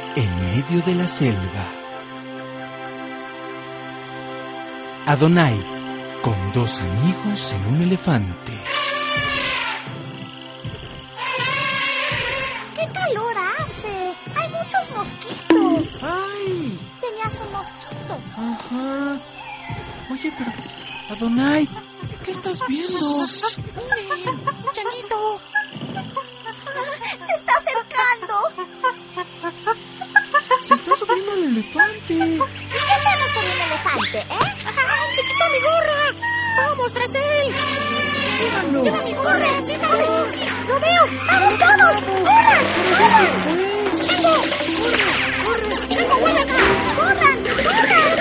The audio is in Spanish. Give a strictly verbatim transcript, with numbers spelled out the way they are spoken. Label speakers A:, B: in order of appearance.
A: en medio de la selva. Adonai, con dos amigos en un elefante.
B: ¡Qué calor hace! ¡Hay muchos mosquitos!
C: ¡Ay!
B: Tenías un mosquito.
C: Ajá. Oye, pero... Adonai, ¿qué estás viendo?
B: ¡Miren! ¡Changuito! ¡Se está acercando!
C: Se está subiendo el elefante.
B: ¿Y qué hacemos con el elefante, eh?
D: ¡Ay, te quitó mi gorra! ¡Vamos tras él!
C: ¡Síganlo!
D: ¡Lleva mi gorra! ¡Síganlo!
B: ¡Sí! ¡Lo veo! ¡Vamos todos! ¡Corran!
C: ¡Pero ya se
B: ¡Corran!
C: fue!
D: ¡Chango! ¡Corre! ¡Corre! ¡Chango, vuelve acá!
B: ¡Corran! ¡Corran!